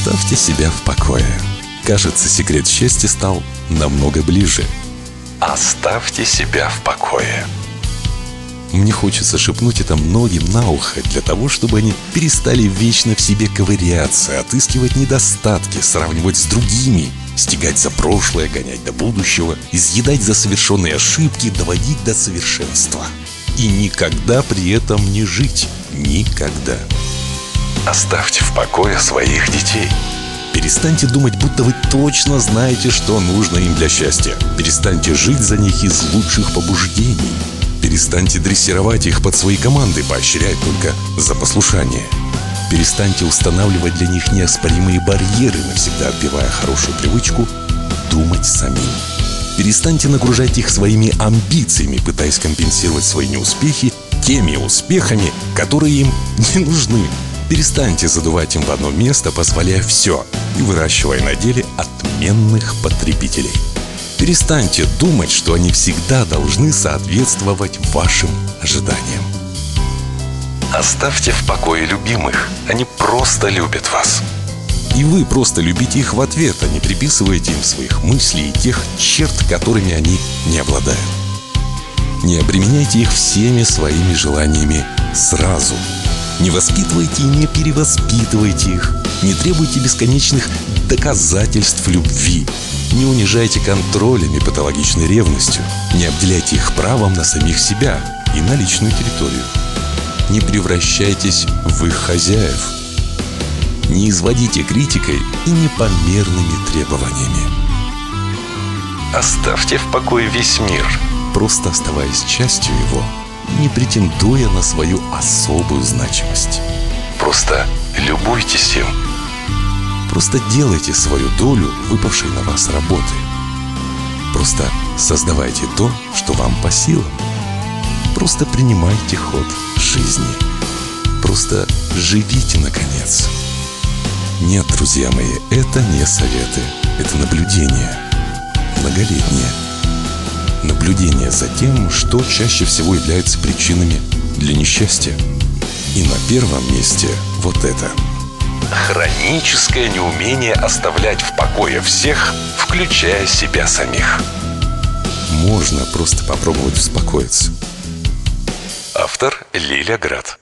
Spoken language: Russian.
Оставьте себя в покое. Кажется, секрет счастья стал намного ближе. Оставьте себя в покое. Мне хочется шепнуть это многим на ухо, для того, чтобы они перестали вечно в себе ковыряться, отыскивать недостатки, сравнивать с другими, стягать за прошлое, гонять до будущего, изъедать за совершенные ошибки, доводить до совершенства. И никогда при этом не жить. Никогда. Оставьте в покое своих детей. Перестаньте думать, будто вы точно знаете, что нужно им для счастья. Перестаньте жить за них из лучших побуждений. Перестаньте дрессировать их под свои команды, поощрять только за послушание. Перестаньте устанавливать для них неоспоримые барьеры, навсегда отбивая хорошую привычку думать самим. Перестаньте нагружать их своими амбициями, пытаясь компенсировать свои неуспехи теми успехами, которые им не нужны. Перестаньте задувать им в одно место, позволяя все, и выращивая на деле отменных потребителей. Перестаньте думать, что они всегда должны соответствовать вашим ожиданиям. Оставьте в покое любимых. Они просто любят вас. И вы просто любите их в ответ, а не приписываете им своих мыслей и тех черт, которыми они не обладают. Не обременяйте их всеми своими желаниями сразу. Не воспитывайте и не перевоспитывайте их. Не требуйте бесконечных доказательств любви. Не унижайте контролем и патологичной ревностью. Не обделяйте их правом на самих себя и на личную территорию. Не превращайтесь в их хозяев. Не изводите критикой и непомерными требованиями. Оставьте в покое весь мир, просто оставаясь частью его, не претендуя на свою особую значимость. Просто любуйтесь им. Просто делайте свою долю выпавшей на вас работы. Просто создавайте то, что вам по силам. Просто принимайте ход жизни. Просто живите, наконец. Нет, друзья мои, это не советы. Это наблюдение. Многолетнее. Наблюдение за тем, что чаще всего является причинами для несчастья. И на первом месте вот это. Хроническое неумение оставлять в покое всех, включая себя самих. Можно просто попробовать успокоиться. Автор Лиля Град.